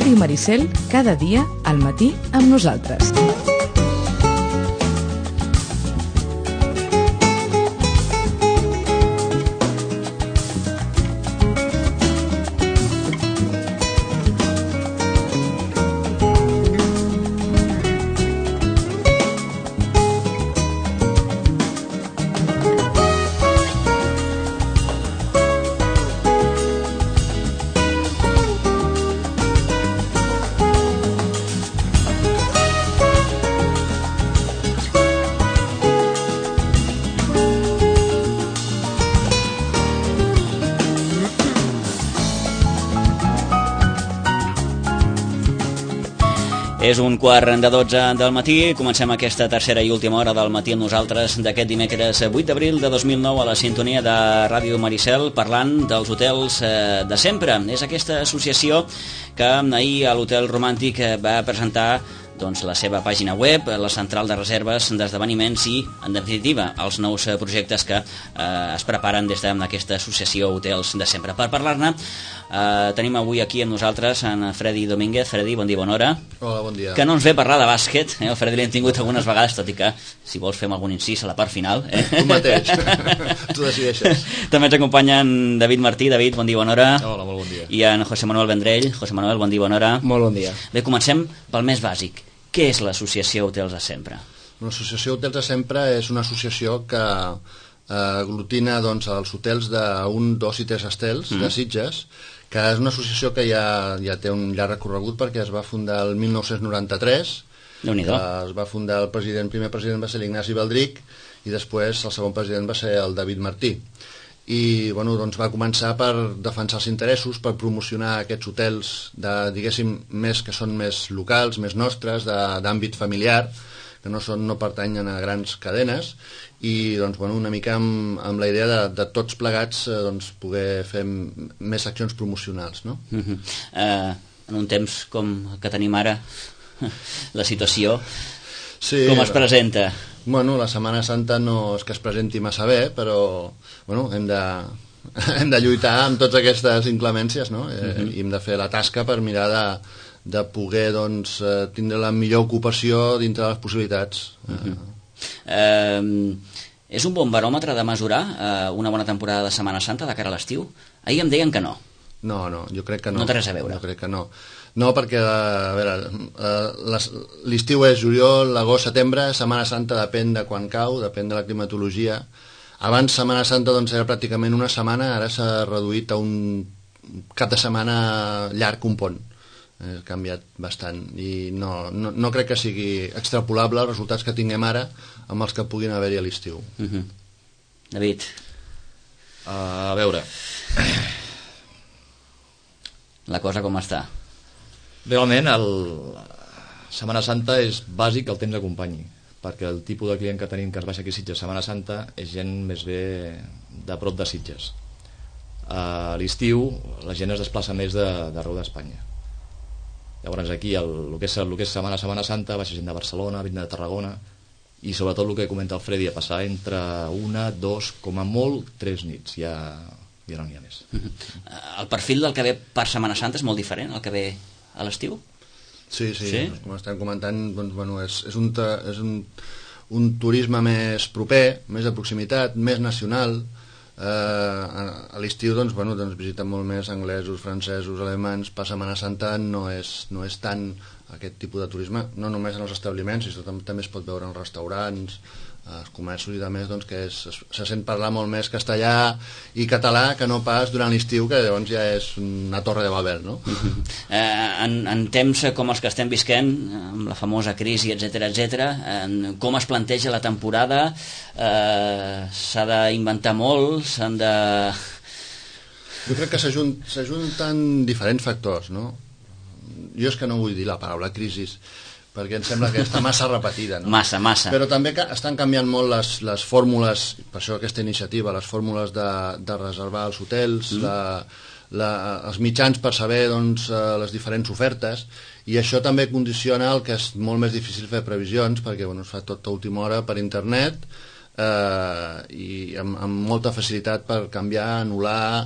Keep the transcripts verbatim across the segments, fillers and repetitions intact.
Ràdio Maricel, cada dia al matí amb nosaltres. És un quart de dotze del matí, comencem aquesta tercera i última hora del matí amb nosaltres d'aquest dimecres vuit d'abril de dos mil nou a la sintonia de Ràdio Maricel, parlant dels hotels de sempre. És aquesta associació que ahir a l'Hotel Romàntic va presentar doncs, la seva pàgina web, la central de reserves d'esdeveniments i, en definitiva, els nous projectes que eh, es preparen des d'aquesta associació Hotels de Sempre. Per parlar-ne, eh, tenim avui aquí amb nosaltres en Freddy Domínguez. Freddy, bon dia, bona hora. Hola, bon dia. Que no ens ve a parlar de bàsquet, eh? El Freddy l'hem tingut algunes vegades, tot i que, si vols, fem algun incís a la part final. Eh? Tu mateix, tu decideixes. També ens acompanya en David Martí. David, bon dia, bona hora. Hola, molt bon dia. I en José Manuel Vendrell. José Manuel, bon dia, bona hora. Molt bon dia. Bé, comencem pel més bàsic. Què és l'associació Hotels de Sempre? L'associació Hotels de Sempre és una associació que eh, aglutina doncs, els hotels d'un, dos i tres estels mm. de Sitges, que és una associació que ja, ja té un llarg recorregut perquè es va fundar el mil nou-cents noranta-tres. Déu-n'hi-do. Es va fundar el president, primer president va ser l'Ignasi Baldric i després el segon president va ser el David Martí. I bueno, doncs va començar per defensar els interessos, per promocionar aquests hotels de, diguéssim, més que són més locals, més nostres, d'àmbit familiar, que no, són, no pertanyen a grans cadenes, i doncs, bueno, una mica amb, amb la idea de, de tots plegats eh, doncs, poder fer més accions promocionals, no? Uh-huh. uh, en un temps com que tenim ara, la situació, sí, com es presenta? Bueno, la Setmana Santa no és que es presenti massa bé, però bueno, hem de, hem de lluitar amb totes aquestes inclemències, no? Uh-huh. I hem de fer la tasca per mirar de, de poder doncs, tindre la millor ocupació dintre de les possibilitats. Uh-huh. uh, és un bon baròmetre de mesurar uh, una bona temporada de Setmana Santa de cara a l'estiu? Ahir em deien que no. No, no, jo crec que no. No té res a veure. Jo crec que no. No, perquè a veure, l'estiu és juliol, l'agost, setembre, Setmana Santa depèn de quan cau, depèn de la climatologia. Abans Setmana Santa doncs, era pràcticament una setmana, ara s'ha reduït a un cap de setmana llarg, un pont. Ha canviat bastant i no, no, no crec que sigui extrapolable els resultats que tinguem ara amb els que puguin haver-hi a l'estiu. Uh-huh. David? Uh, a veure... La cosa com està? Realment, el... Setmana Santa és bàsic que el temps acompanyi, perquè el tipus de client que tenim que es baixa aquí a Sitges Setmana Santa és gent més bé de prop de Sitges. A l'estiu la gent es desplaça més d'arreu de, d'Espanya. Llavors aquí el, el, que és, el que és Setmana Setmana Santa baixa gent de Barcelona, gent de Tarragona, i sobretot el que comenta el Freddy, a passar entre una, dos, com a molt, tres nits, ja, ja no n'hi ha més. El perfil del que ve per Setmana Santa és molt diferent al que ve a l'estiu? Sí, sí, sí? Com estem comentant, doncs, bueno, és, és, un, és un, un turisme més proper, més de proximitat, més nacional. Eh, a, a l'estiu doncs, bueno, doncs, visiten molt més anglesos, francesos, alemans. Per Setmana Santa no és, no és tant aquest tipus de turisme, no només en els establiments, sinó també, també es pot veure en restaurants, els comerços i demés, doncs, que és, se sent parlar molt més castellà i català que no pas durant l'estiu, que llavors ja és una torre de Babel, no? Uh-huh. eh, en, en temps com els que estem visquent, amb la famosa crisi, etcètera, etcètera, eh, com es planteja la temporada? Eh, s'ha d'inventar molt? S'han de... Jo crec que s'ajunt, s'ajunten diferents factors, no? Jo és que no vull dir la paraula crisis, perquè em sembla que està massa repetida, no? Massa, massa. Però també que estan canviant molt les, les fórmules, per això aquesta iniciativa, les fórmules de, de reservar els hotels, mm. la, la, els mitjans per saber doncs, les diferents ofertes, i això també condiciona el que és molt més difícil fer previsions, perquè bueno, es fa tot a última hora per internet, eh, i amb, amb molta facilitat per canviar, anul·lar,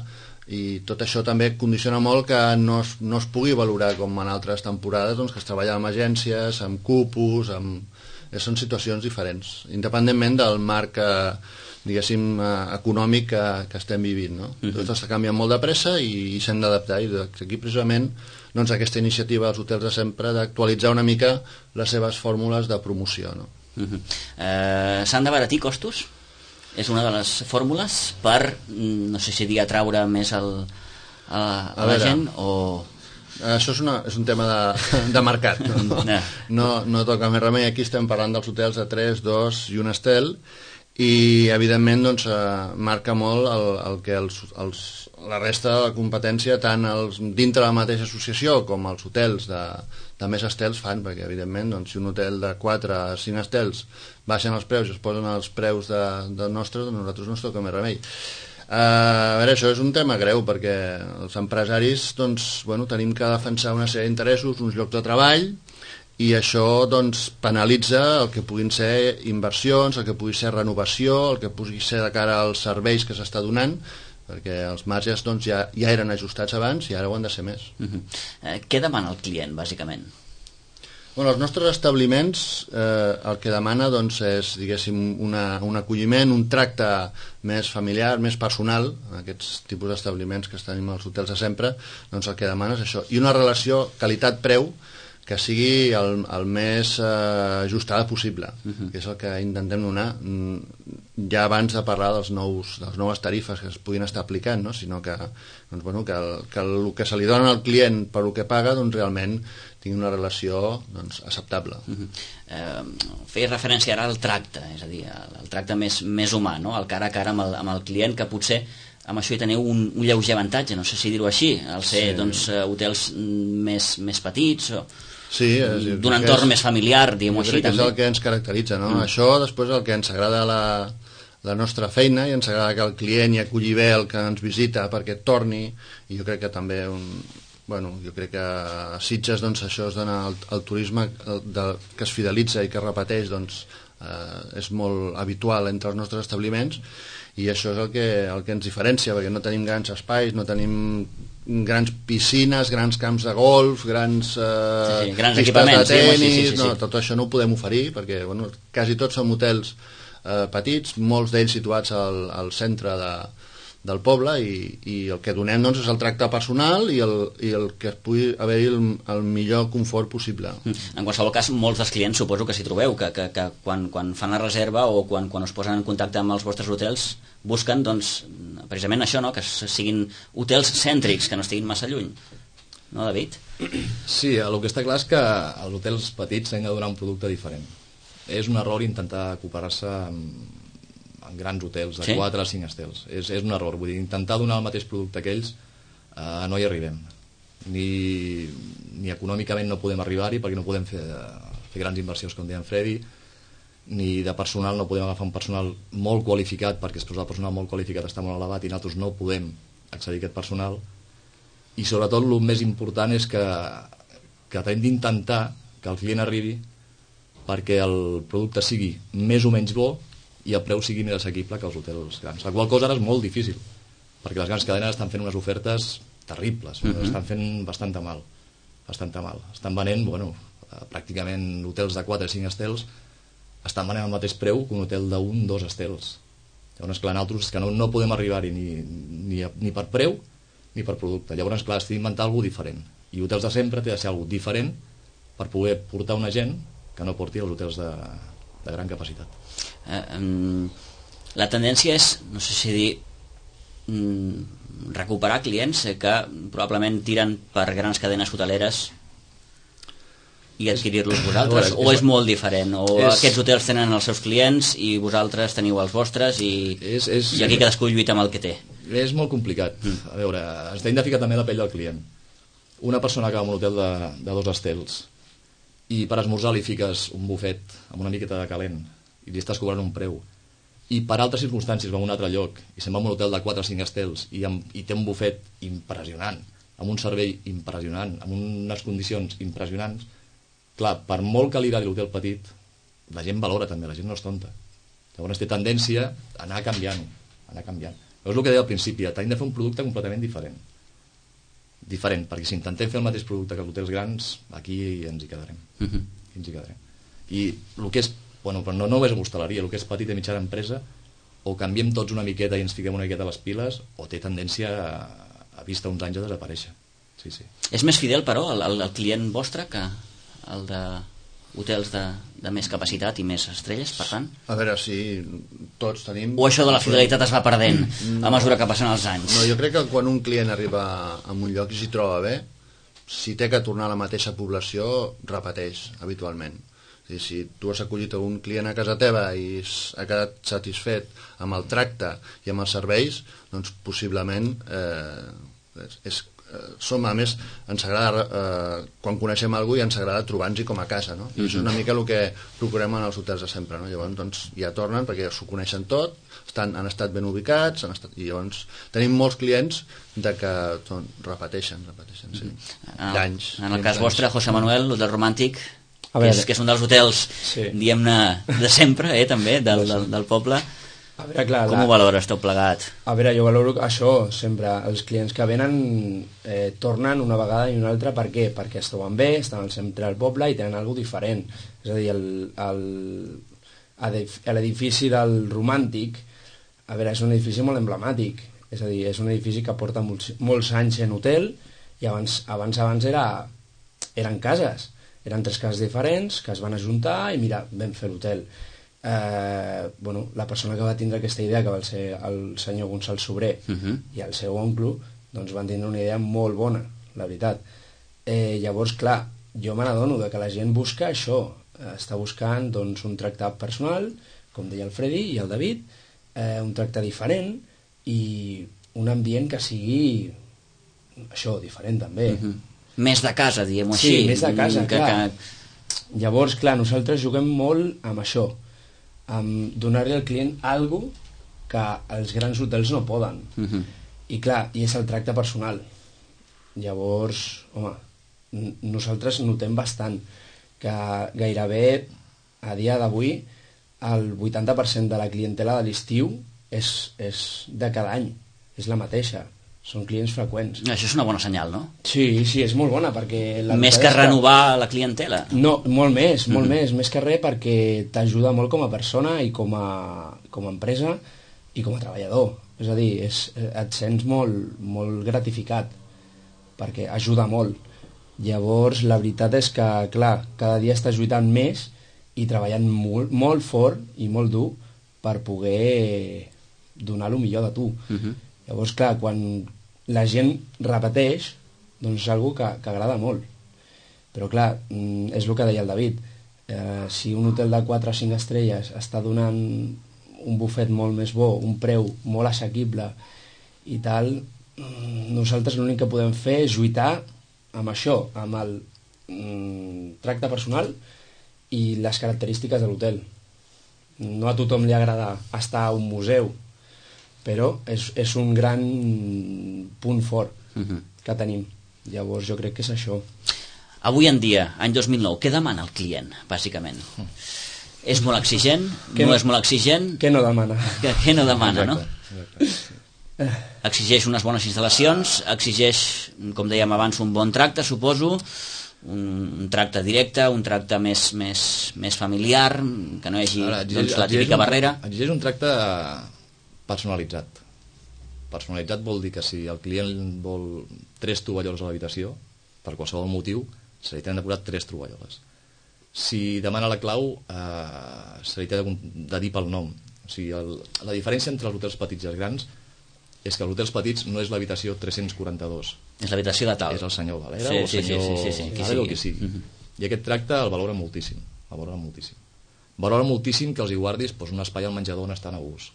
i tot això també condiciona molt que no es, no es pugui valorar com en altres temporades, doncs, que es treballa amb agències, amb cupos, amb... són situacions diferents, independentment del marc eh, diguéssim, eh, econòmic que, que estem vivint, no? Uh-huh. Tot està canviant molt de pressa i, i s'hem d'adaptar, i aquí precisament doncs, aquesta iniciativa dels hotels de sempre d'actualitzar una mica les seves fórmules de promoció, no? Uh-huh. eh, S'han d'abaratir costos? És una de les fórmules per, no sé si dir, atraure més el, a, a, a la gent o... Això és, una, és un tema de, de mercat, no? No, no toca més remei. Aquí estem parlant dels hotels de tres, dos i un estel, i evidentment doncs, eh, marca molt el, el que els, els, la resta de la competència, tant els, dintre la mateixa associació com els hotels de, de més estels fan, perquè evidentment doncs, si un hotel de quatre a cinc estels baixen els preus i es posen els preus de, de nostres, doncs nosaltres no ens toca més remei. Uh, a veure, això és un tema greu perquè els empresaris doncs, bueno, tenim que defensar una sèrie d'interessos, uns llocs de treball, i això doncs, penalitza el que puguin ser inversions, el que pugui ser renovació, el que pugui ser de cara als serveis que s'està donant, perquè els marges doncs, ja, ja eren ajustats abans i ara ho han de ser més. Uh-huh. eh, Què demana el client, bàsicament? Bueno, els nostres establiments eh, el que demana doncs, és diguéssim, una, un acolliment, un tracte més familiar, més personal, aquests tipus d'establiments que estem als hotels de sempre, doncs el que demana és això, i una relació qualitat-preu que sigui el, el més eh, ajustada possible, uh-huh. que és el que intentem donar, ja abans de parlar dels nous, de les noves tarifes que es puguin estar aplicant, no? Sinó que, doncs, bueno, que, el, que el que se li dona al client per el que paga doncs, realment tingui una relació doncs, acceptable. Uh-huh. eh, Feies referència ara al tracte, és a dir, el, el tracte més, més humà, no? El cara a cara amb el, amb el client, que potser amb això hi teniu un, un lleuger avantatge, no sé si dir-ho així, al ser sí. doncs, hotels més, més petits o sí, d'un entorn és, més familiar, diguem-ho així. Crec que és el que ens caracteritza, no? Mm. Això després és el que ens agrada la, la nostra feina, i ens agrada que el client hi aculli bé el que ens visita perquè torni, i jo crec que també un, bueno, jo crec que a Sitges doncs, això es dona el, el turisme el, de, que es fidelitza i que es repeteix doncs, eh, és molt habitual entre els nostres establiments, i això és el que, el que ens diferencia, perquè no tenim grans espais, no tenim grans piscines, grans camps de golf, grans, eh, sí, sí, grans pistes de tenis, sí, sí, sí, sí. No, tot això no ho podem oferir, perquè bueno, quasi tots són hotels eh, petits, molts d'ells situats al, al centre de, del poble, i, i el que donem doncs, és el tracte personal i el, i el que es pugui haver-hi el, el millor confort possible. En qualsevol cas, molts dels clients suposo que s'hi trobeu, que, que, que quan, quan fan la reserva o quan, quan es posen en contacte amb els vostres hotels busquen doncs, precisament això, no? Que siguin hotels cèntrics, que no estiguin massa lluny. No, David? Sí, el que està clar és que els hotels petits han de donar un producte diferent. És un error intentar cooperar-se amb en grans hotels de sí? quatre a cinc estels. És, és un error, vull dir, intentar donar el mateix producte que ells eh, no hi arribem. Ni, ni econòmicament no podem arribar-hi perquè no podem fer, fer grans inversions, com deia en Freddy, ni de personal no podem agafar un personal molt qualificat, perquè després el personal molt qualificat està molt elevat i nosaltres no podem accedir a aquest personal. I sobretot el més important és que, que hem d'intentar que el client arribi perquè el producte sigui més o menys bo i el preu sigui més assequible que els hotels grans. La qual cosa ara és molt difícil, perquè les grans cadenes estan fent unes ofertes terribles, uh-huh. estan fent bastant mal, bastant mal. Estan venent, bueno, pràcticament hotels de quatre a cinc estels estan venent al mateix preu que un hotel d'un dos estels. Llavors, clar, nosaltres que no, no podem arribar-hi ni, ni, ni per preu ni per producte. Llavors, clar, has d'inventar alguna diferent. I hotels de sempre té de ser alguna diferent per poder portar una gent que no porti els hotels de, de gran capacitat. Eh, um, la tendència és, no sé si dir, um, recuperar clients que probablement tiren per grans cadenes hoteleres i adquirir-los vosaltres, o és molt diferent, o és... aquests hotels tenen els seus clients i vosaltres teniu els vostres i, és, és... i aquí cadascú lluita amb el que té. És molt complicat. Mm. A veure, ens hem de ficar també la pell del client. Una persona que va a un hotel de, de dos estels i per esmorzar li fiques un bufet amb una miqueta de calent i li estàs cobrant un preu, i per altres circumstàncies va a un altre lloc i se'n va a un hotel de quatre o cinc estels i, amb, i té un bufet impressionant, amb un servei impressionant, amb unes condicions impressionants, clar, per molt que li agradi l'hotel petit, la gent valora també, la gent no és tonta. Llavors té tendència a anar canviant, a anar canviant. És el que deia al principi, tenim de fer un producte completament diferent. Diferent, perquè si intentem fer el mateix producte que els hotels grans, aquí ens hi quedarem. Uh -huh. Ens hi quedarem. I el que és, bueno, però no només hostaleria, el que és petita i mitjana empresa, o canviem tots una miqueta i ens fiquem una miqueta a les piles, o té tendència a, a vista uns anys a desaparèixer. Sí, sí. És més fidel, però, el, el, el client vostre que el de hotels de, de més capacitat i més estrelles, per tant? A veure, si tots tenim... O això de la fidelitat es va perdent no, a mesura que passen els anys? No, jo crec que quan un client arriba a un lloc i s'hi troba bé, si té que tornar a la mateixa població, repeteix habitualment. És dir, si tu has acollit un client a casa teva i ha quedat satisfet amb el tracte i amb els serveis, doncs possiblement eh, és, és som, a més, ens agrada eh, quan coneixem algú i ens agrada trobar-nos-hi com a casa, no? I això és una mica el que procurem en els hotels de sempre, no? Llavors, doncs, ja tornen perquè s'ho coneixen tot, estan, han estat ben ubicats, han estat, i llavors tenim molts clients de que doncs, repeteixen, repeteixen, sí. En, d'anys. En el cas d'anys. vostre, José Manuel, l'Hotel Romàntic, A veure, que, és, que és un dels hotels, sí. diguem-ne, de sempre, eh, també, del, del, del poble. A veure, clar, Com la... ho valores tot plegat? A veure, jo valoro això sempre. Els clients que venen eh, tornen una vegada i una altra. Per què? Perquè es troben bé, estan al centre del poble i tenen alguna diferent. És a dir, el, el, l'edifici del Romàntic, a veure, és un edifici molt emblemàtic. És a dir, és un edifici que porta molts, molts anys en hotel i abans abans, abans era, eren cases. Eren tres cases diferents que es van ajuntar i mira, vam fer l'hotel. Eh, bueno, la persona que va tindre aquesta idea, que va ser el senyor Gonçal Sobrer, uh -huh. i el seu oncle, doncs van tindre una idea molt bona, la veritat. Eh, llavors, clar, jo me n'adono que la gent busca això, està buscant doncs, un tracte personal, com deia el Freddy i el David, eh, un tracte diferent i un ambient que sigui això, diferent també. Uh -huh. Més de casa, diguem-ho així. Sí, més de casa, que, clar. Que... Llavors, clar, nosaltres juguem molt amb això, amb donar-li al client alguna que els grans hotels no poden. Uh -huh. I clar, i és el tracte personal. Llavors, home, nosaltres notem bastant que gairebé a dia d'avui el vuitanta per cent de la clientela de l'estiu és, és de cada any, és la mateixa. Són clients freqüents. Això és una bona senyal, no? Sí, sí, és molt bona perquè... La més que renovar la clientela. No, molt més, molt mm-hmm. més, més que res perquè t'ajuda molt com a persona i com a, com a empresa i com a treballador. És a dir, és, et sents molt, molt gratificat perquè ajuda molt. Llavors, la veritat és que, clar, cada dia estàs lluitant més i treballant molt, molt fort i molt dur per poder donar el millor de tu. Mm-hmm. Llavors, clar, quan la gent repeteix, doncs és una que, que agrada molt. Però, clar, és el que deia el David. Eh, si un hotel de quatre o cinc estrelles està donant un bufet molt més bo, un preu molt assequible i tal, nosaltres l'únic que podem fer és lluitar amb això, amb el mm, tracte personal i les característiques de l'hotel. No a tothom li agrada estar a un museu, però és, és un gran punt fort uh-huh. que tenim. Llavors jo crec que és això. Avui en dia, any dos mil nou, què demana el client, bàsicament? Uh. És molt exigent? No, no és molt exigent? Què no demana? Què, què no demana, exacte, no? Exacte. Exigeix unes bones instal·lacions, exigeix, com dèiem abans, un bon tracte, suposo, un, un tracte directe, un tracte més, més, més familiar, que no hi hagi Ara, exigeix, doncs, la típica un, barrera. Exigeix un tracte personalitzat. Personalitzat vol dir que si el client vol tres tovalloles a l'habitació, per qualsevol motiu, se li tenen de posar tres tovalloles. Si demana la clau, eh, se li té de, de dir pel nom. O sigui, el, la diferència entre els hotels petits i els grans és que els hotels petits no és l'habitació tres-cents quaranta-dos. És l'habitació de tal. És el senyor Valera sí, o el sí, senyor sí, sí, sí, sí, Valera o qui sigui. Uh-huh. I aquest tracte el valora moltíssim. El valora moltíssim. Valora moltíssim que els hi guardis doncs, un espai al menjador on estan a gust.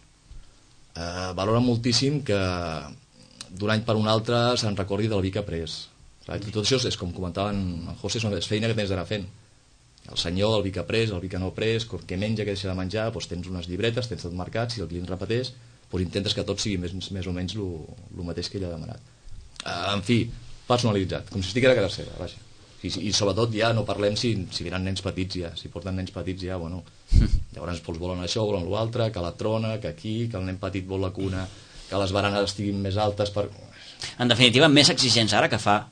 Uh, valora moltíssim que d'un any per un altre se'n recordi del vi que ha pres. Tot això és, com comentaven en José, és feina que tens d'anar fent. El senyor, el vi que ha pres, el vi que no ha pres, què menja, què deixa de menjar, doncs tens unes llibretes, tens tot marcat, si el client repeteix, doncs intentes que tot sigui més, més o menys el mateix que ell ha demanat. Uh, en fi, personalitzat, com si estigués a casa seva, vaja. I, i sobretot ja no parlem si, si venen nens petits ja, si porten nens petits ja, bueno, llavors doncs volen això, volen l'altre, que la trona, que aquí, que el nen petit vol la cuna que les baranes estiguin més altes per... En definitiva, més exigents ara que fa,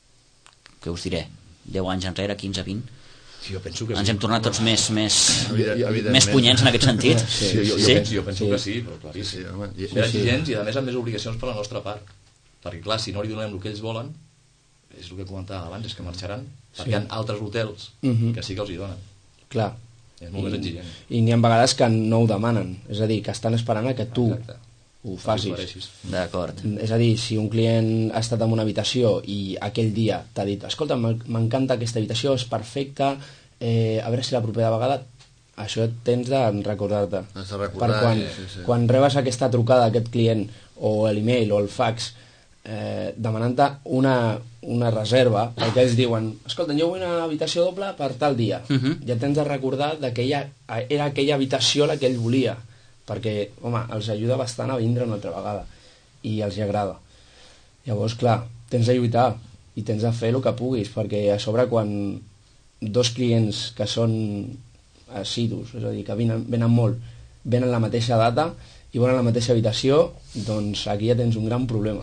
què us diré, deu anys enrere, quinze, vint. Sí, jo penso que Ens sí. hem tornat tots més més, Evidentment. més punyents en aquest sentit. Sí, jo, jo, Sí? penso, jo penso Sí. que sí, però clar, Sí, sí, home. I, més exigents i a més amb més obligacions per la nostra part, perquè clar, si no li donem el que ells volen, és el que comentava abans, és que marxaran, perquè hi ha altres hotels Mhm. que sí que els hi donen. Clar. És molt més exigent. I n'hi ha vegades que no ho demanen, és a dir, que estan esperant a que tu Exacte. ho facis. T'aclareixis. D'acord. És a dir, si un client ha estat en una habitació i aquell dia t'ha dit, escolta, m'encanta aquesta habitació, és perfecta, eh, a veure si la propera vegada, això tens de recordar-te. Has de recordar, Per quan, sí, sí. quan rebes aquesta trucada d'aquest client, o l'email o el fax, eh, demanant-te una, una reserva, perquè ells diuen, escolta, jo vull una habitació doble per tal dia. Uh -huh. Ja tens de recordar que ella, era aquella habitació la que ell volia, perquè, home, els ajuda bastant a vindre una altra vegada i els hi agrada. Llavors, clar, tens de lluitar i tens de fer el que puguis, perquè a sobre quan dos clients que són assidus, és a dir, que venen, venen molt, venen la mateixa data i volen la mateixa habitació, doncs aquí ja tens un gran problema.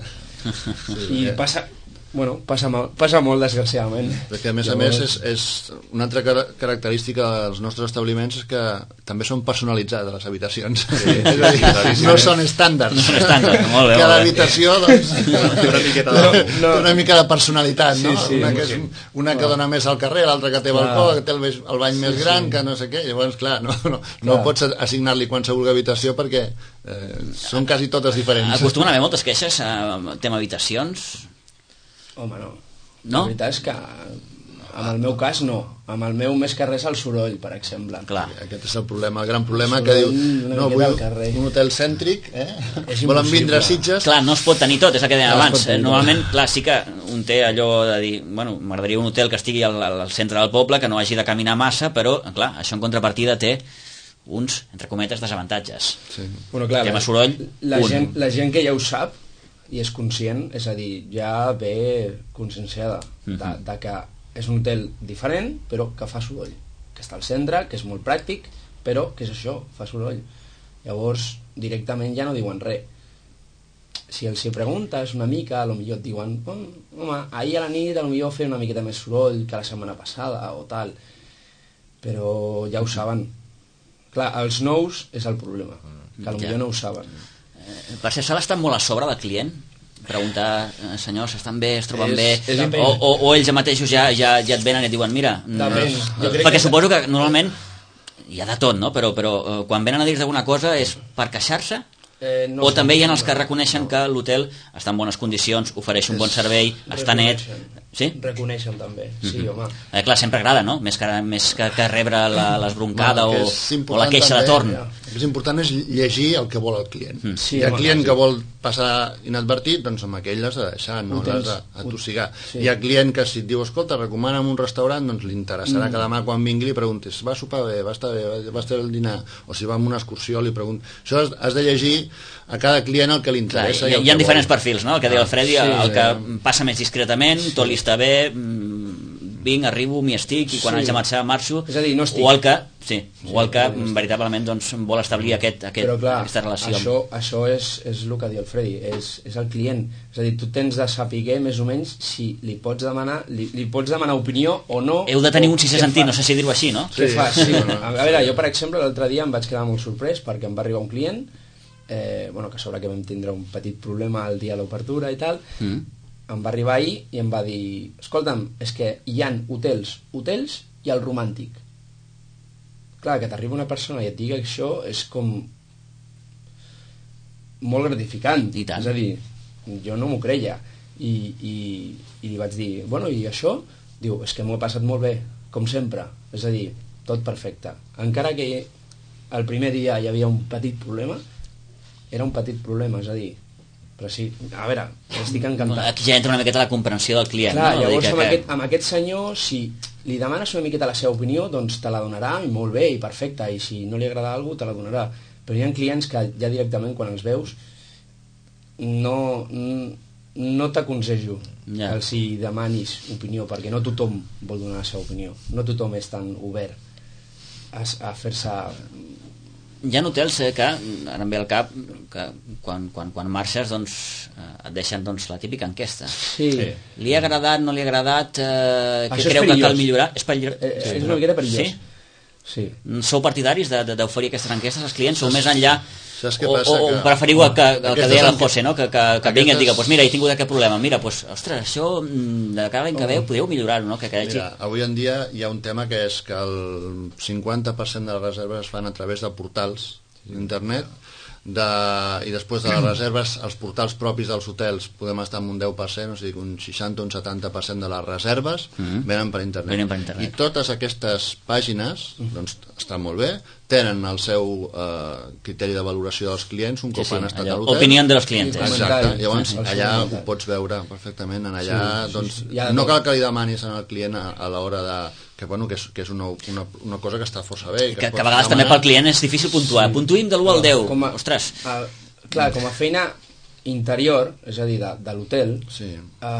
I passa, bueno, passa, mal, passa molt, desgraciadament. Perquè a més a més és, és una altra car característica dels nostres establiments és que també són personalitzades les habitacions. Sí, és a dir, no són estàndards. No són estàndards, molt bé, Cada molt bé. habitació doncs, Té una miqueta de... té una mica de personalitat, no? Sí, sí, una que, és, sí. una que dona més al carrer, l'altra que té Clar. balcó, que té el, més, el bany més Sí, gran, sí. que no sé què. Llavors, clar, no, no, Clar. no pots assignar-li qualsevol habitació perquè eh, són quasi totes diferents. Acostumen a haver moltes queixes a tema habitacions? Home, no. No? La veritat és que en el meu cas no. Amb el meu més que res el soroll, per exemple. Clar. Aquest és el problema, el gran problema, El que diu, soroll una no, miqueta al vull carrer. un hotel cèntric, eh? És Volen impossible. vindre a Sitges, Clar, no es pot tenir tot, és el que dèiem No es abans. pot tenir Normalment, clar, sí que un té allò de dir, bueno, m'agradaria un hotel que estigui al, al centre del poble, que no hagi de caminar massa, però, clar, això en contrapartida té uns, entre cometes, desavantatges. sí. Bueno, clar, Tema la, soroll, la, un. gent, la gent que ja ho sap i és conscient, és a dir, ja ve conscienciada de, Mhm. de que és un hotel diferent però que fa soroll, que està al centre, que és molt pràctic, però que és això, fa soroll. Llavors directament ja no diuen res. Si els hi preguntes una mica, potser et diuen, oh, home, ahir a la nit potser fer una miqueta més soroll que la setmana passada o tal, però ja ho saben. Clar, els nous és el problema, que potser Ja. no ho saben. Eh, Per ser, s'ha d'estar molt a sobre del client? Preguntar, eh, senyors, estan bé, es troben És- bé? és O, depèn. o, o ells mateixos ja, ja, ja et venen i et diuen, mira... mm, Depèn. Jo crec perquè que- suposo que normalment hi ha de tot, no? Però, però eh, quan venen a dir-te alguna cosa és per queixar-se? Eh, no O sé. també hi ha els que reconeixen que l'hotel està en bones condicions, ofereix un bon servei, està net... Reconeixen. Sí? Reconeixen també, sí, home. Eh, clar, sempre agrada, no? Més que, més que, que rebre la- l'esbroncada Bueno, o, que és o important la queixa de també, torn. ja. El que és important és llegir el que vol el client. Mm. Sí, Hi ha home, client sí. que vol passar inadvertit, doncs amb aquell l'has de deixar, no Ho tens. l'has d'atossigar. Sí. Hi ha client que si et diu, escolta, recomana'm un restaurant, doncs li interessarà mm. que demà quan vingui li preguntis, va sopar bé, va estar bé, va estar bé el dinar, o si va amb una excursió li preguntis. Això has, has de llegir a cada client el que li Clar, interessa. hi, i el hi ha que diferents vol. perfils, no? El que deia el Freddy, Sí, el sí. que passa més discretament, tot li està bé, mm, vinc, arribo, m'hi estic, i quan Sí. haig de marxar marxo. És a dir, no estic. O el que, sí, Sí, o el que no estic. veritablement doncs, vol establir aquest, aquest, Però clar, aquesta relació. això, això és, és el que diu el Freddy, és, és el client. És a dir, tu tens de saber més o menys si li pots demanar, li, li pots demanar opinió o no. Heu de tenir o un sisè què sentit, fa. no sé si dir-ho així, no? Què Sí, fas? Sí. sí, no, no. A veure, jo per exemple l'altre dia em vaig quedar molt sorprès perquè em va arribar un client, eh, bueno, que a sobre que vam tindre un petit problema el dia de l'obertura i tal, Mm. em va arribar ahir i em va dir, escolta'm, és que hi han hotels, hotels i el romàntic. Clar, que t'arriba una persona i et digui això és com molt gratificant. I tant. És a dir, jo no m'ho creia. I, i, I li vaig dir, bueno, i això? Diu, és que m'ho he passat molt bé, com sempre. És a dir, tot perfecte. Encara que el primer dia hi havia un petit problema, era un petit problema, és a dir, però sí, a veure, estic encantat. Aquí ja entra una miqueta la comprensió del client, Clar, no? llavors Vull dir amb, que, aquest, amb aquest senyor, si li demanes una miqueta la seva opinió, doncs te la donarà i molt bé i perfecte, i si no li agrada alguna cosa te la donarà. Però hi ha clients que ja directament quan els veus no, no t'aconsejo Ja. que els hi demanis opinió, perquè no tothom vol donar la seva opinió, no tothom és tan obert a, a fer-se hi ha hotels que, ara em ve al cap, que quan, quan, quan marxes doncs, et deixen doncs, la típica enquesta. Sí. Sí. Li ha agradat, no li ha agradat, eh, què Això és creu que cal perillós. millorar? És perillós. Eh, eh, és una miqueta perillós. Sí? Sí. Sou partidaris de- de- d'oferir aquestes enquestes als clients? Sou més enllà? Saps què O, passa? o, o Que- preferiu el que, el que Aquestes deia la enque- José, no? que, que, que vingui i et diga, aquestes- pues mira, he tingut aquest problema, mira, pues, ostres, això mm, de cada any que ve podeu millorar-ho, no? Que, que hagi... Mira, avui en dia hi ha un tema que és que el cinquanta per cent de les reserves es fan a través de portals d'internet, de, i després de les reserves, els portals propis dels hotels podem estar amb un deu per cent, o sigui, un seixanta o un setanta per cent de les reserves Mhm. venen per internet. Venen per internet. I totes aquestes pàgines doncs, estan molt bé, tenen el seu eh, criteri de valoració dels clients un cop Sí, sí, han estat allò, a l'hotel. opinió de los clientes. Sí, Exacte, comentaris. llavors Sí, sí. allà Els ho comentaris. pots veure perfectament, en allà Sí, sí, doncs, sí. Hi ha no tot. cal que li demanis al client a, a l'hora de que, bueno, que, és, que és una, una, una cosa que està força bé i Que, es que pot a vegades també demanar. pel client és difícil puntuar. Sí. Puntuïm de l'u al deu. Com a, Ostres. A, clar, com a feina interior, és a dir, de, de l'hotel, Sí.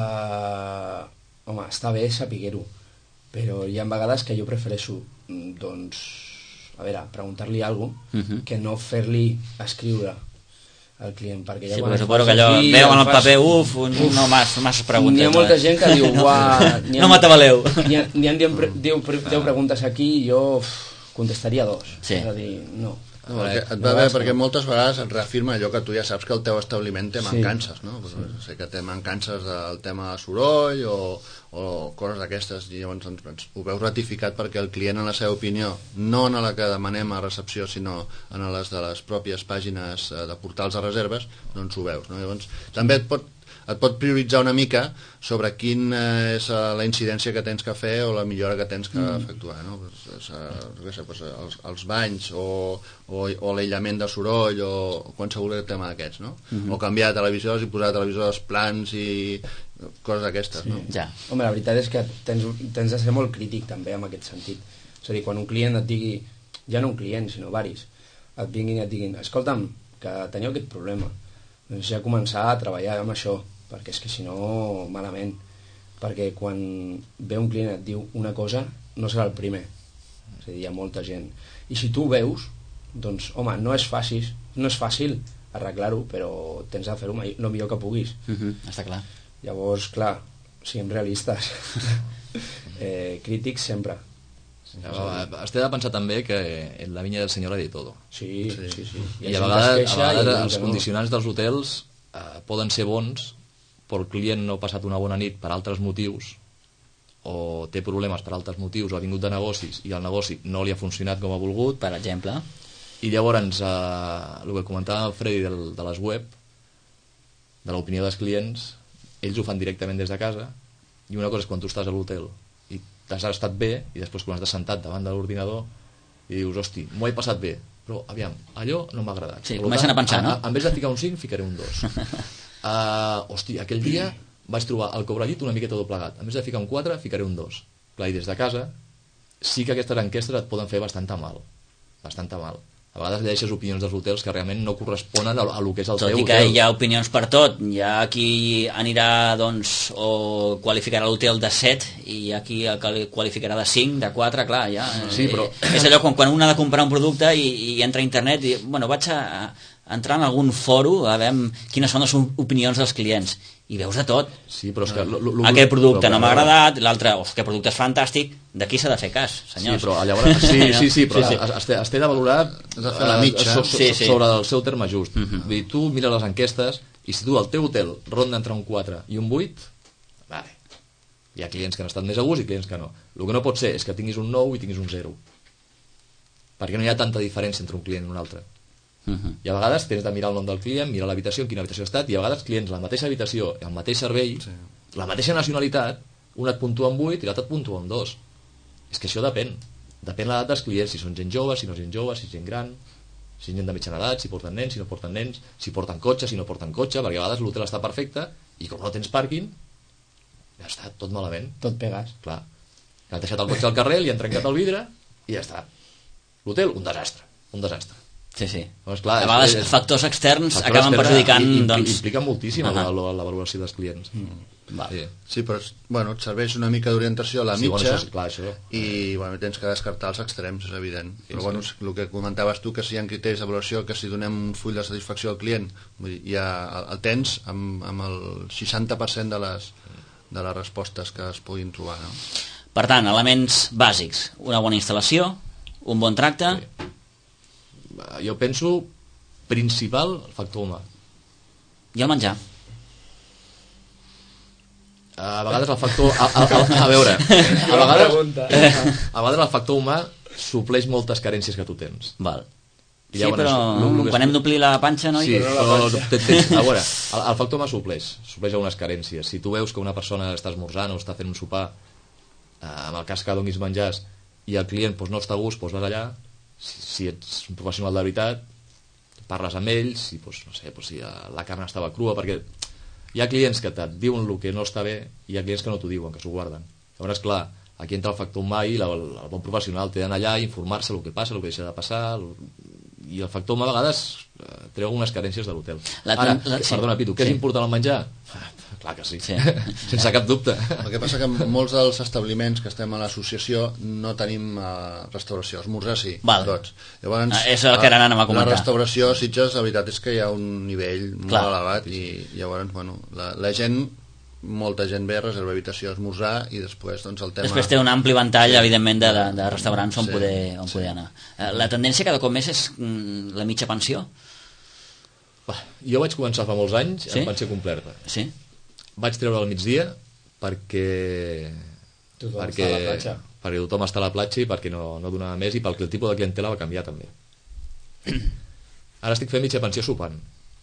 eh, home, està bé saber-ho, però hi ha vegades que jo prefereixo, mm, doncs, a veure, preguntar-li alguna cosa, Uh -huh. que no fer-li escriure al client, perquè ja Sí, quan perquè et suposo fas que allò així, veu en et el fas- paper, uf, un, no massa, massa preguntes. N'hi ha molta no, eh? gent que diu, uah, n'hi ha- No m'atabaleu. N'hi ha, n'hi ha deu, pre- deu, pre- deu preguntes aquí i jo uf, contestaria dos. Sí. És a dir, no. No, perquè et no va bé basta. perquè moltes vegades et reafirma allò que tu ja saps que el teu establiment té Sí. mancances, no? Pues, sé que té mancances del tema de soroll o, o coses d'aquestes i llavors doncs, doncs, ho veus ratificat perquè el client en la seva opinió, no en la que demanem a recepció sinó en les de les pròpies pàgines eh, de portals de reserves, doncs ho veus, no? Llavors també et pot et pot prioritzar una mica sobre quina és eh, la incidència que tens que fer o la millora que tens que mm. efectuar, no? Pues, és, eh, què sé, pues, els, els banys o, o, o l'aïllament de soroll o qualsevol tema d'aquests, no? Mm -hmm. O canviar de televisors i posar televisors plans i coses d'aquestes, sí. no? Ja. Home, la veritat és que tens, tens de ser molt crític també en aquest sentit. És a dir, quan un client et digui, ja no un client, sinó varis, et vinguin i et diguin, escolta'm, que teniu aquest problema, doncs ja començar a treballar amb això, perquè és que si no, malament. Perquè quan ve un client i et diu una cosa, no serà el primer. És a dir, hi ha molta gent. I si tu ho veus, doncs, home, no és fàcil, no és fàcil arreglar-ho, però tens de fer-ho el millor que puguis. Uh -huh. Està clar. Llavors, clar, siguem realistes. eh, crítics sempre. Estic de pensar també que en la vinya del senyor hay de todo. Sí, sí, sí. sí. I, Hi a ha gent que es vegades, a queixa i vegades gent els que no. condicionants dels hotels eh, poden ser bons, però el client no ha passat una bona nit per altres motius, o té problemes per altres motius, o ha vingut de negocis i el negoci no li ha funcionat com ha volgut, Per exemple. i llavors eh, el que comentava el Freddy del, de les web, de l'opinió dels clients, ells ho fan directament des de casa, i una cosa és quan tu estàs a l'hotel i t'has estat bé, i després quan estàs sentat davant de l'ordinador i dius, hosti, m'ho he passat bé, però aviam, allò no m'ha agradat. Sí, Per comencen tant, a pensar, no? En, en vez de ficar un cinc, ficaré un dos. uh, hosti, aquell dia vaig trobar el cobrellit una miqueta doblegat. En vez de ficar un quatre, ficaré un dos. Clar, i des de casa sí que aquestes enquestes et poden fer bastanta mal. Bastanta mal. A vegades llegeixes opinions dels hotels que realment no corresponen a, a lo que és el Tot teu i que hotel. hi ha opinions per tot. Hi ha qui anirà, doncs, o qualificarà l'hotel de set i hi ha qui el qualificarà de cinc, de quatre, clar, ja. Sí, però- Eh, És allò quan, quan un ha de comprar un producte i, i entra a internet i, bueno, vaig a, a entrar en algun foro a veure quines són les opinions dels clients. I veus de tot. Sí, però és que... Lo, lo, lo, Aquest producte però- no m'ha agradat, l'altre, oh, aquest producte és fantàstic, d'aquí s'ha de fer cas, senyors. Sí, però llavors, sí, sí, sí, però Sí, sí, sí. sí. Es, té, es té de valorar Has de fer la eh, mitja. so, so, Sí, sí. sobre el seu terme just. Mhm. Vull dir, tu mires les enquestes i si tu al teu hotel ronda entre un quatre i un vuit, vale. Hi ha clients que han estat més a gust i clients que no. El que no pot ser és que tinguis un nou i tinguis un zero. Perquè no hi ha tanta diferència entre un client i un altre. Uh -huh. I a vegades tens de mirar el nom del client, mirar l'habitació, en quina habitació ha estat, i a vegades clients, la mateixa habitació, el mateix servei, sí. la mateixa nacionalitat, un et puntua amb vuit i l'altre et puntua amb dos. És que això depèn. Depèn l'edat dels clients, si són gent jove, si no gent jove, si gent gran, si gent de mitjana edat, si porten nens, si no porten nens, si porten cotxe, si no porten cotxe, perquè a vegades l'hotel està perfecte i com no tens pàrquing, ja està, tot malament. Tot pegas. Clar, que han deixat el cotxe al carrer, li han trencat el vidre i ja està. L'hotel, un desastre, un desastre. Sí, sí. Doncs clar, a vegades és- és- factors externs Factors acaben externs perjudicant, i- i- doncs... impliquen moltíssim Ahà. la, la, la valoració dels clients. Mm. Va. Sí. Sí, però bueno, et serveix una mica d'orientació a la Sí, mitja, bueno, això és clar, això. i bueno, tens que descartar els extrems, és evident. Sí, Però sí. bueno, el que comentaves tu, que si hi ha criteris d'avaluació, que si donem un full de satisfacció al client, vull dir, ja el tens amb, amb el seixanta per cent de les, de les respostes que es puguin trobar, no? Per tant, elements bàsics. Una bona instal·lació, un bon tracte... Sí. Jo penso, principal, el factor humà. I el menjar. A vegades el factor... A, a, a, a veure, a vegades, a vegades el factor humà supleix moltes carències que tu tens. Val. I Sí, llavors, però lo- lo que quan es- hem d'omplir la panxa, no? Sí, I... però tens, tens, a veure, el, el factor humà supleix, supleix algunes carències. Si tu veus que una persona està esmorzant o està fent un sopar, eh, amb el cas que donis menjars, i el client doncs, no està a gust, doncs vas allà, si, si ets un professional de veritat, parles amb ells, i doncs, no sé, doncs, si la carn estava crua, perquè hi ha clients que et diuen el que no està bé i hi ha clients que no t'ho diuen, que s'ho guarden. Llavors, clar, aquí entra el factor humà i la, el, el bon professional té d'anar allà i informar-se el que passa, el que deixa de passar, el, i el factor humà a vegades eh, treu algunes carències de l'hotel. La- Ara, la- que- sí. perdona, Pitu, què Sí. és important al menjar? Ah, clar que sí, Sí. sense cap dubte. El que passa que en molts dels establiments que estem a l'associació no tenim uh, restauració, esmorzar sí, Val. tots. Llavors, Ah, és el que ara anàvem a comentar. La restauració a Sitges, la veritat és que hi ha un nivell molt Clar. elevat i llavors, bueno, la, la gent, molta gent ve, reserva habitació a esmorzar i després, doncs, el tema... Després té un ampli ventall, evidentment, de, de, de restaurants on, Sí, poder, on sí. poder anar. Eh, La tendència cada cop més és mm, la mitja pensió? Va, jo vaig començar fa molts anys Sí? amb pensió completa. Sí? Vaig treure al migdia perquè... Tothom perquè, està a la platja. perquè tothom està a la platja i perquè no, no donava més i perquè el tipus de clientela va canviar també. Ara estic fent mitja pensió sopant.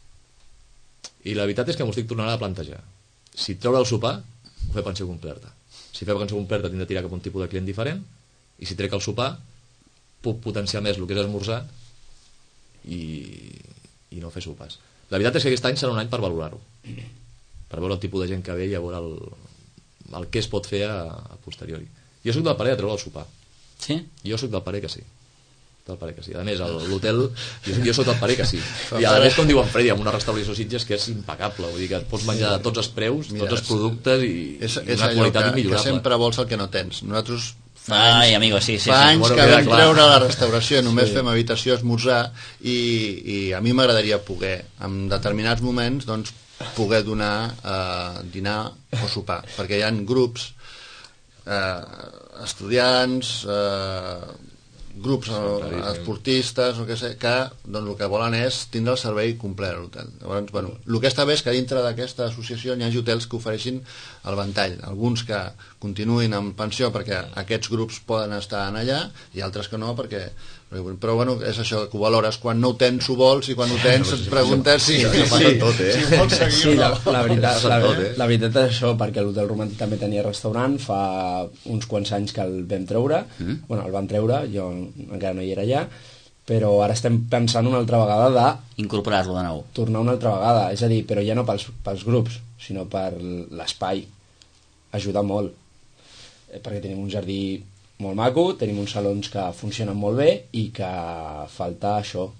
I la veritat és que m'ho estic tornant a plantejar. Si treure el sopar, ho fer pensió completa. Si fer pensió completa tinc de tirar cap a un tipus de client diferent i si trec el sopar puc potenciar més el que és esmorzar i, i no fer sopars. La veritat és que aquest any serà un any per valorar-ho, per veure el tipus de gent que ve i a veure el, el que es pot fer a, a posteriori. Jo soc del parer de treure el sopar. Sí? Jo soc del parer que sí. Del parer que sí. A més, el- l'hotel, jo, jo soc del parer que sí. I a més, com diu en Freddy, amb una restauració Sitges que és impecable. Vull dir que et pots menjar de tots els preus, Mira, tots els productes i, És, i és una allò qualitat que, que immillorable. sempre vols el que no tens. Nosaltres fa Ai, anys, amigo, sí, sí. fa sí. anys Bueno, que queda vam clar. treure la restauració, només sí. fem habitació, esmorzar, i, i a mi m'agradaria poder, en determinats moments, doncs, poder donar eh, dinar o sopar, perquè hi ha grups, eh, estudiants, eh, grups eh, esportistes, o que sé, que doncs, el que volen és tindre el servei complet a l'hotel. Llavors, bueno, el que està bé és que dintre d'aquesta associació hi hagi hotels que ofereixin el ventall. Alguns que continuïn amb pensió perquè aquests grups poden estar en allà i altres que no perquè... Però bueno, és això que ho valores. Quan no ho tens ho vols i quan ho tens et preguntes si... Això passa tot, eh? si vols seguir Sí, o la, no. la, veritat, Passa la, tot, eh? la veritat és això, perquè l'Hotel Romàntic també tenia restaurant, fa uns quants anys que el vam treure, mm. bueno, el van treure, jo encara no hi era allà, però ara estem pensant una altra vegada de Incorporar-lo de nou. tornar una altra vegada, és a dir, però ja no pels, pels grups, sinó per l'espai. Ajuda molt, eh, perquè tenim un jardí molt maco, tenim uns salons que funcionen molt bé i que falta això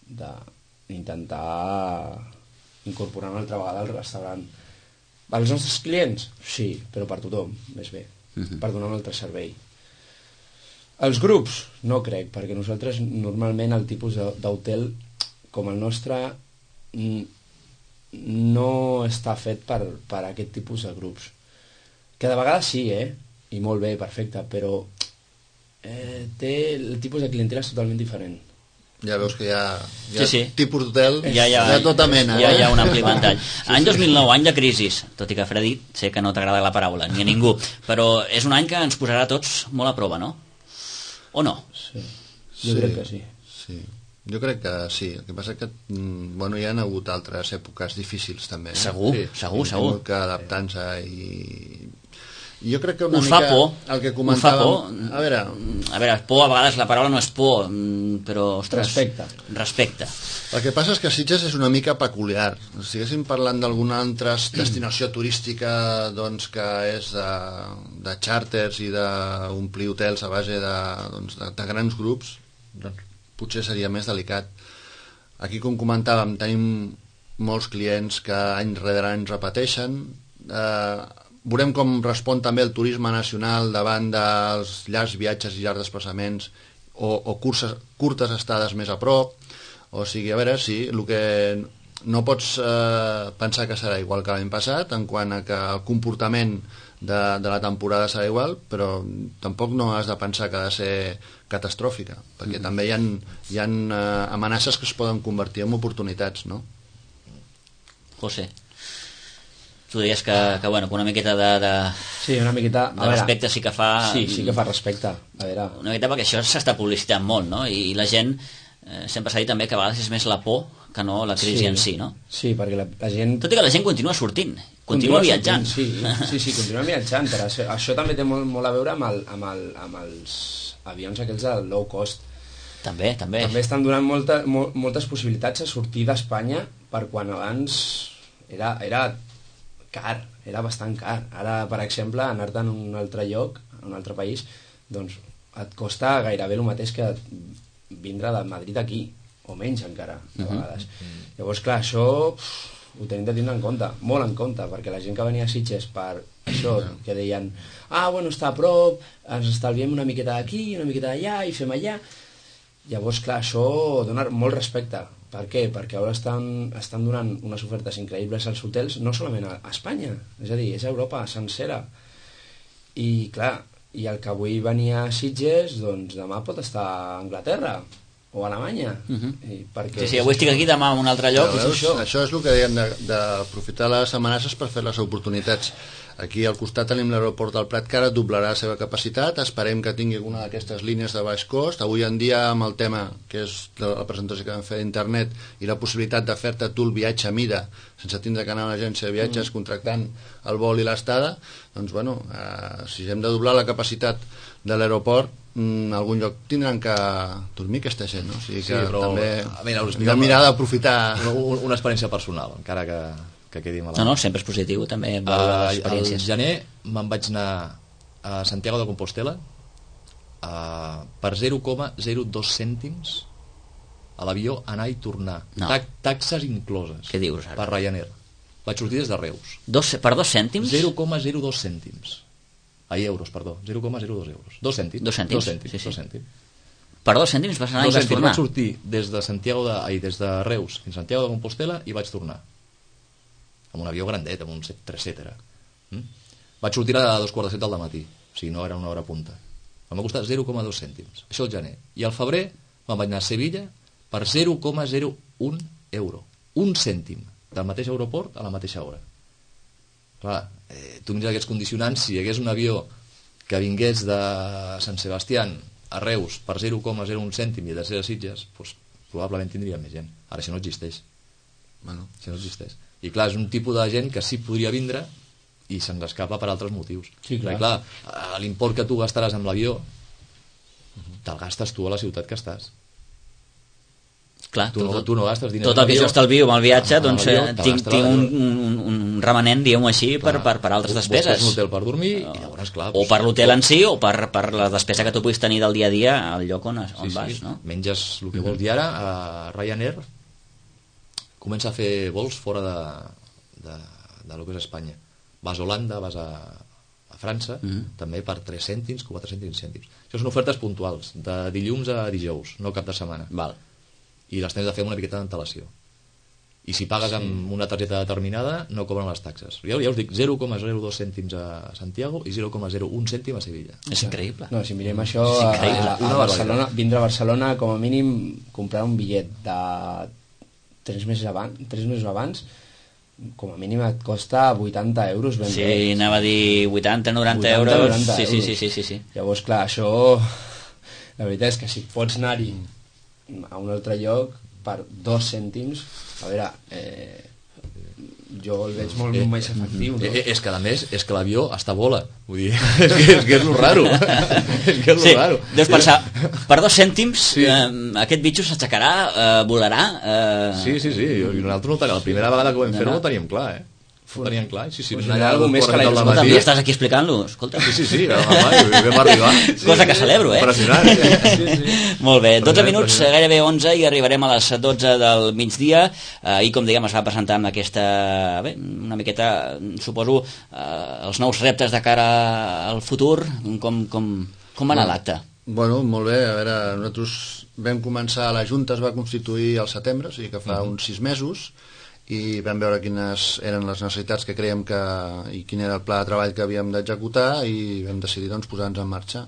d'intentar incorporar una altra vegada al restaurant. Els nostres clients? Sí, però per tothom, més bé, uh-huh. per donar un altre servei. Els grups? No crec, perquè nosaltres normalment el tipus de- d'hotel com el nostre mm, no està fet per, per aquest tipus de grups. Que de vegades sí, eh? I molt bé, perfecte, però eh, té el tipus de clientela és totalment diferent. Ja veus que hi ha, hi ha Sí, sí. tipus d'hotel, Ja hi ha, hi ha tota mena. ja eh? hi ha un ampli ventall. Any dos mil nou, any de crisi, tot i que, Freddy, sé que no t'agrada la paraula, ni a ningú, però és un any que ens posarà a tots molt a prova, no? O no? Sí. Jo crec que sí. Sí. Jo crec que sí. El que passa que mm, bueno, hi ha hagut altres èpoques difícils també. Eh? Segur, Sí. segur, Hem segur. tingut que adaptar-nos i... Jo crec que una Us mica fa por? el que Us fa comentàvem... por? A veure, A veure, por, a vegades la paraula no és por, mm, però, ostres... Respecte. Respecte. el que passa és que Sitges és una mica peculiar. Si estiguéssim parlant d'alguna altra destinació turística doncs, que és de, de xàrters i d'omplir hotels a base de, doncs, de, de grans grups, doncs, potser seria més delicat. Aquí, com comentàvem, tenim molts clients que any rere any repeteixen. Eh, veurem com respon també el turisme nacional davant dels llargs viatges i llargs desplaçaments o, o curses, curtes estades més a prop. O sigui, a veure, sí, el que no pots eh, pensar que serà igual que l'any passat en quant a que el comportament de, de la temporada serà igual, però tampoc no has de pensar que ha de ser catastròfica, perquè mm-hmm. també hi ha, hi ha eh, amenaces que es poden convertir en oportunitats, no? José, tu diries que, que, bueno, que una miqueta de, de, sí, una miqueta, de respecte sí que fa... Sí, sí que fa respecte. A veure... Una miqueta perquè això s'està publicitant molt, no? I, i la gent, eh, sempre s'ha dit també que a vegades és més la por que no la crisi sí, en si, no? Sí, perquè la, la gent... Tot i que la gent continua sortint, continua, continua viatjant. Sortint, sí, sí, sí, continua viatjant, però això, això també té molt, molt a veure amb, el, amb, el, amb els avions aquells de low cost. També, també. També estan donant molta, mol, moltes possibilitats a sortir d'Espanya per quan abans era, era car, era bastant car. Ara, per exemple, anar-te'n a un altre lloc, a un altre país, doncs et costa gairebé el mateix que vindre de Madrid aquí, o menys encara, a vegades. Uh-huh. Llavors, clar, això pff, ho tenim de tindre en compte, molt en compte, perquè la gent que venia a Sitges per això, que deien, ah, bueno, està a prop, ens estalviem una miqueta d'aquí, una miqueta d'allà, i fem allà. Llavors, clar, això dona molt respecte. Per què? Perquè ara estan, estan donant unes ofertes increïbles als hotels, no solament a, a Espanya, és a dir, és a Europa sencera. I, clar, i el que avui venia a Sitges, doncs demà pot estar a Anglaterra, o a Alemanya. Uh-huh. I perquè sí, sí, avui estic aquí, demà en un altre lloc. Veus, això. això és el que deien d'aprofitar les amenaces per fer les oportunitats. Aquí al costat tenim l'aeroport del Prat, que ara doblarà la seva capacitat. Esperem que tingui una d'aquestes línies de baix cost. Avui en dia, amb el tema que és la presentació que vam fer d'internet i la possibilitat de fer-te tu el viatge a mida sense tindre que anar a una agència de viatges mm. contractant el vol i l'estada, doncs bueno, eh, si hem de doblar la capacitat de l'aeroport, en algun lloc tindran que dormir aquesta gent, no? O sigui que sí, però, també a veure, hem de mirar d'aprofitar una, una experiència personal, encara que, que quedi malament. No, no, sempre és positiu també veure uh, les experiències. Al gener me'n vaig anar a Santiago de Compostela uh, per zero coma zero dos cèntims a l'avió anar i tornar, no. Ta taxes incloses. Què dius ara? Per Ryanair. Vaig sortir des de Reus. Dos, per dos cèntims? zero coma zero dos cèntims. Ai, euros, perdó. zero coma zero dos euros. Dos cèntims. Dos cèntims, dos cèntims, sí, sí. Dos cèntims. Per dos cèntims vas anar dos i vas tornar? Vaig sortir des de Santiago de, ai, des de Reus fins a Santiago de Compostela i vaig tornar. Amb un avió grandet, amb un tres setera. Mm? Vaig sortir a dos quarts de set del matí. O sigui, no era una hora punta. Em va costar zero coma dos cèntims. Això el gener. I al febrer me'n vaig anar a Sevilla per zero coma zero un euro. Un cèntim del mateix aeroport a la mateixa hora. Clar, eh, tu mires aquests condicionants, si hi hagués un avió que vingués de Sant Sebastián a Reus per zero coma zero un cèntim i de ser a Sitges, doncs, probablement tindria més gent. Ara això no existeix. Bueno. Això no existeix. I clar, és un tipus de gent que sí podria vindre i se'ns escapa per altres motius. Sí, clar. Perquè, clar, l'import que tu gastaràs amb l'avió te'l gastes tu a la ciutat que estàs. Clar, tu, no, tu no gastes diners. Tot el que jo estalvio amb el viatge, amb doncs l'avió, eh, tinc, tinc un, un, un remanent, diguem-ho així, per, per, per altres despeses. Busques un hotel per dormir i llavors, clar... O per l'hotel en si, o per, per la despesa que tu puguis tenir del dia a dia al lloc on, on sí, vas, sí. no? Menges el que vols. I ara, a Ryanair comença a fer vols fora de, de, de lo que és Espanya. Vas a Holanda, vas a, a França, mm -hmm. també per tres cèntims, quatre cèntims, cèntims. Això són ofertes puntuals, de dilluns a dijous, no cap de setmana. Val. I les tens de fer una miqueta d'antelació. I si pagues sí. amb una targeta determinada, no cobren les taxes. Ja, ja us dic, zero coma zero dos cèntims a Santiago i zero coma zero un cèntim a Sevilla. És increïble. No, si mirem això, a, a, a Barcelona, vindre a Barcelona, com a mínim, comprar un bitllet de tres mesos abans, tres mesos abans com a mínim et costa vuitanta euros. Ben sí, bé. Anava a dir vuitanta noranta euros. noranta sí, euros. Sí, sí, sí, sí. Llavors, clar, això... La veritat és que si pots anar-hi a un altre lloc per dos cèntims, a veure, eh, jo el veig molt eh, més efectiu, no? Eh, és que a més, és que l'avió està vola, vull dir, és que és, que és lo raro. És que és lo sí, raro. Deus pensar, per dos cèntims sí. eh, aquest bitxo s'aixecarà, eh, volarà... Eh... Sí, sí, sí, i nosaltres no tenim, la primera vegada que ho vam fer no, no ho teníem clar, eh? Ho tenien clar. Sí, sí, Pues allà algú més que la al Escolta, matí. ja estàs aquí explicant-lo, escolta. Sí, sí, sí, home, i vam arribar. Cosa que celebro, eh? Impressionant. Sí, sí. Molt bé, dotze Impressionant, minuts, impressionant. gairebé onze, i arribarem a les dotze del migdia. Ahir, com dèiem, es va presentar amb aquesta, bé, una miqueta, suposo, eh, els nous reptes de cara al futur. Com, com, com va anar l'acte? Bueno, molt bé, a veure, nosaltres vam començar, la Junta es va constituir al setembre, o sigui que fa uh -huh. uns sis mesos, i vam veure quines eren les necessitats que creiem que, i quin era el pla de treball que havíem d'executar, i vam decidir doncs, posar-nos en marxa.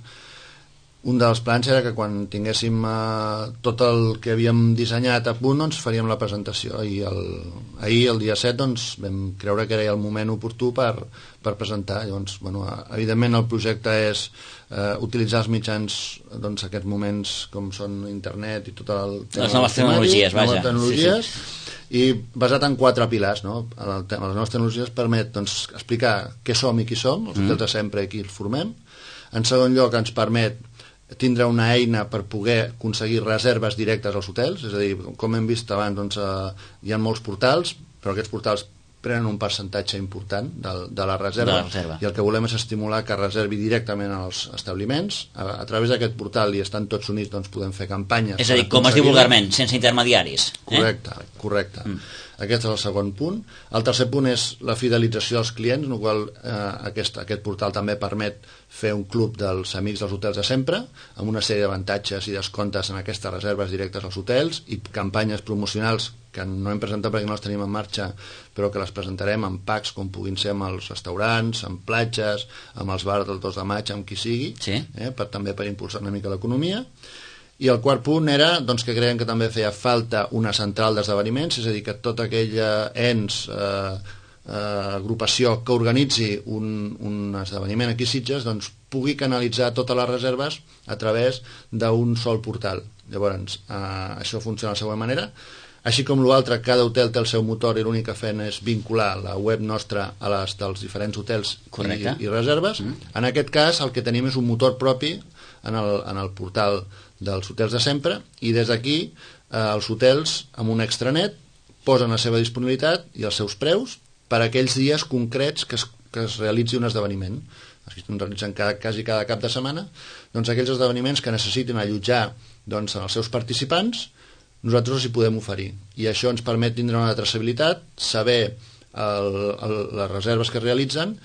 Un dels plans era que quan tinguéssim eh, tot el que havíem dissenyat a punt, doncs faríem la presentació, i el, ahir, el dia set, doncs, vam creure que era el moment oportú per, per presentar. Llavors, bueno, evidentment el projecte és eh, utilitzar els mitjans, doncs, aquests moments com són internet i tot el tema, les noves tecnologies, vaja. noves tecnologies, sí, sí. I basat en quatre pilars, no? El, les noves tecnologies permet, doncs, explicar què som i qui som, els hotels de sempre i qui els formem. En segon lloc, ens permet tindre una eina per poder aconseguir reserves directes als hotels, és a dir, com hem vist abans, doncs, eh, hi ha molts portals, però aquests portals prenen un percentatge important de, de la reserva, de la reserva, i el que volem és estimular que reservi directament als establiments. A, a través d'aquest portal, i estan tots units, doncs podem fer campanyes. És a dir, com es diu vulgarment, sense intermediaris. Eh? Correcte, correcte. Mm. Aquest és el segon punt. El tercer punt és la fidelització dels clients, en el qual eh, aquest, aquest portal també permet fer un club dels amics dels hotels de sempre, amb una sèrie d'avantatges i descomptes en aquestes reserves directes als hotels, i campanyes promocionals que no hem presentat perquè no les tenim en marxa, però que les presentarem en packs com puguin ser amb els restaurants, amb platges, amb els bars del dos de maig, amb qui sigui, sí. eh, per, també per impulsar una mica l'economia. I el quart punt era, doncs, que creiem que també feia falta una central d'esdeveniments, és a dir, que tota aquella ens, eh, eh, agrupació que organitzi un, un esdeveniment aquí a Sitges, doncs, pugui canalitzar totes les reserves a través d'un sol portal. Llavors, eh, això funciona de la següent manera. Així com l'altre, cada hotel té el seu motor, i l'únic que fem és vincular la web nostra a les dels diferents hotels i, i reserves. Mm. En aquest cas, el que tenim és un motor propi en el, en el portal dels hotels de sempre, i des d'aquí eh, els hotels, amb un extranet, posen la seva disponibilitat i els seus preus per a aquells dies concrets que es, que es realitzi un esdeveniment. Es realitzen cada, quasi cada cap de setmana. Doncs aquells esdeveniments que necessitin allotjar, doncs, els seus participants, nosaltres els hi podem oferir, i això ens permet tindre una traçabilitat, saber el, el, les reserves que es realitzen.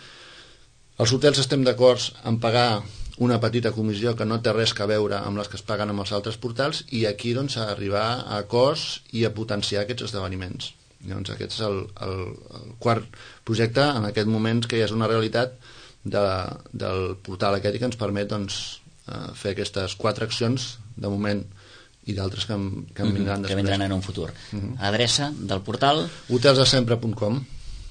Els hotels estem d'acord en pagar una petita comissió que no té res a veure amb les que es paguen amb els altres portals, i aquí, doncs, a arribar a acords i a potenciar aquests esdeveniments. Llavors, aquest és el, el, el quart projecte en aquest moment, que ja és una realitat de, del portal aquest, i que ens permet, doncs, fer aquestes quatre accions de moment, i d'altres que, que en vindran després. Que vindran en un futur. Uh-huh. Adreça del portal? hotels de sempre punt com.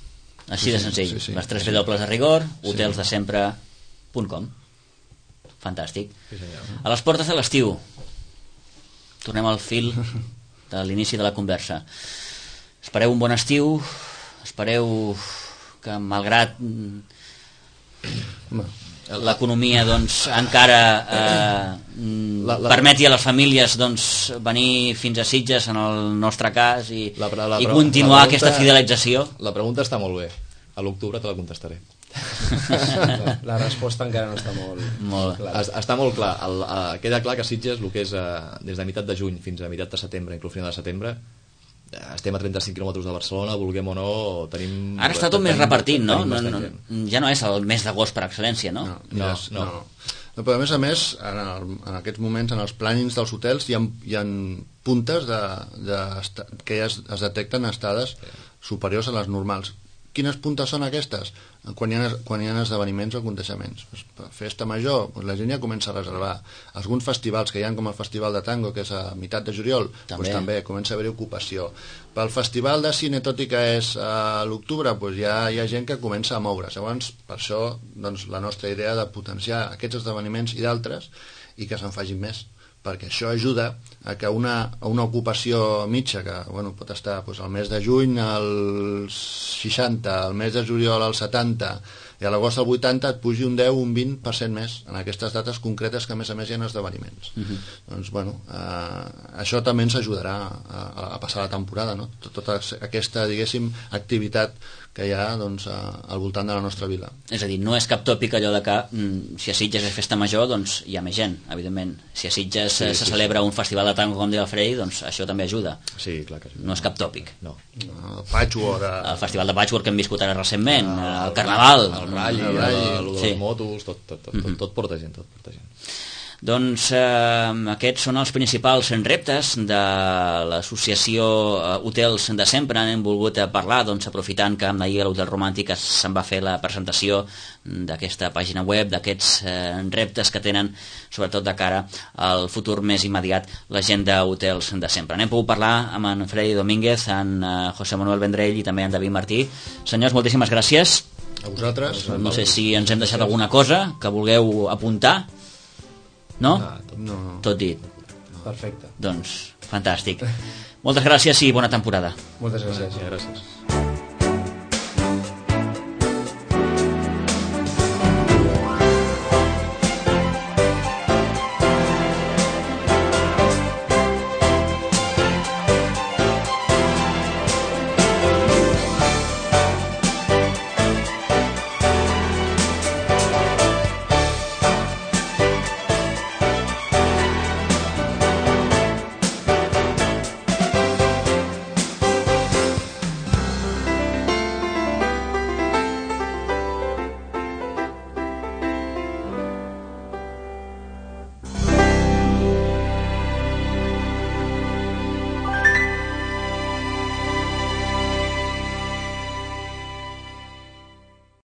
Així de senzill. Sí, sí. Les tres W de rigor, hotels de sempre punt com. Fantàstic. Sí, a les portes de l'estiu, tornem al fil de l'inici de la conversa. Espereu un bon estiu, espereu que, malgrat l'economia, doncs, encara eh, la, la, permeti a les famílies, doncs, venir fins a Sitges, en el nostre cas, i, la, la, la, i continuar la pregunta, aquesta fidelització. La pregunta està molt bé. A l'octubre te la contestaré. la, la resposta encara no està molt, molt clara. Està molt clar. El, uh, queda clar que Sitges, el que és uh, des de meitat de juny fins a meitat de setembre, inclús final de setembre, estem a trenta-cinc quilòmetres de Barcelona, vulguem o no, tenim... Ara està tot més repartit, no? no, no, no ja no és el mes d'agost per excel·lència, no? No, no, no. no. no però a més a més, en, el, en aquests moments, en els plànings dels hotels, hi ha, hi ha puntes de, de, que ja es, es detecten estades superiors a les normals. Quines puntes són aquestes? Quan hi ha, quan hi ha esdeveniments o aconteixements. Pues, festa major, pues la gent ja comença a reservar. Alguns festivals que hi ha, com el Festival de Tango, que és a meitat de juliol, també, pues, també comença a haver ocupació. Pel Festival de Cine, tot i que és a l'octubre, pues ja hi ha gent que comença a moure's. Llavors, per això, doncs, la nostra idea de potenciar aquests esdeveniments i d'altres, i que se'n facin més, perquè això ajuda a que una, a una ocupació mitja, que bueno, pot estar doncs, al mes de juny al seixanta, al mes de juliol al setanta, i a l'agost al vuitanta, et pugi un deu o un vint per cent més en aquestes dates concretes, que a més a més hi ha esdeveniments. Uh-huh. Doncs, bueno, eh, això també ens ajudarà a, a passar la temporada, no? Tota aquesta, diguéssim, activitat que hi ha doncs, a, al voltant de la nostra vila. És a dir, no és cap tòpic allò de que mm, si a Sitges és festa major, doncs hi ha més gent, evidentment. Si a Sitges sí, se sí, celebra sí. un festival de tango, com deia el Frei, doncs això també ajuda. Sí, clar que sí. No és cap tòpic. No. El patchwork... A... El festival de patchwork que hem viscut ara recentment, el, el Carnaval... El Rally, el, el, el de les sí. motos, tot, tot, tot, tot, tot porta gent, tot porta gent. Doncs eh, aquests són els principals reptes de l'associació eh, Hotels de Sempre. Hem volgut eh, parlar, doncs, aprofitant que ahir a l'Hotel Romàntic se'n va fer la presentació d'aquesta pàgina web, d'aquests eh, reptes que tenen, sobretot de cara al futur més immediat, la gent d'Hotels de Sempre. N'hem pogut parlar amb en Freddy Domínguez, en eh, José Manuel Vendrell i també en David Martí. Senyors, moltíssimes gràcies. A vosaltres. No sé si ens hem deixat alguna cosa que vulgueu apuntar. No? No, no. Tot dit. Perfecte. Doncs, fantàstic. Moltes gràcies i bona temporada. Moltes gràcies. Gràcies.